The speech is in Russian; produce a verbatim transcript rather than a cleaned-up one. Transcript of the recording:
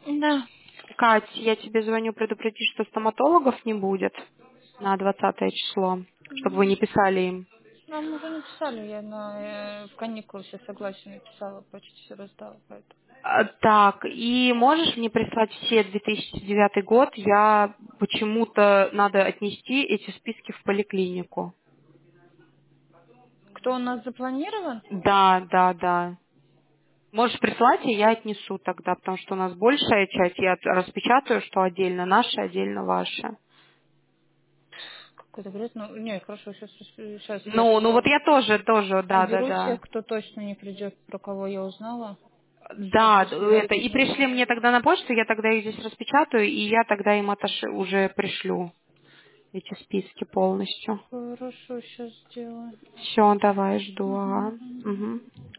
Да. Кать, я тебе звоню предупредить, что стоматологов не будет на двадцатое число, чтобы вы М, не писали им. Нам уже написали, я на, э, в каникулы все согласие написала, почти все раздала, поэтому. А, Так, и можешь мне прислать все две тысячи девятый год? Я почему-то надо отнести эти списки в поликлинику. Кто у нас запланирован? Да, да, да. Можешь прислать, и я отнесу тогда, потому что у нас большая часть. Я распечатаю, что отдельно наше, отдельно ваше. Какой-то бред, ну, не, хорошо, сейчас, сейчас я Ну, ну вот все я тоже, тоже, да, да, уберу всех, да. кто точно не придет, про кого я узнала. Все Да, списки это, и распечатаю. пришли мне тогда на почту, я тогда их здесь распечатаю, и я тогда им отош... уже пришлю эти списки полностью. Хорошо, сейчас сделаю. Все, давай, жду, Мгм, ага. мгм, мгм. Мгм.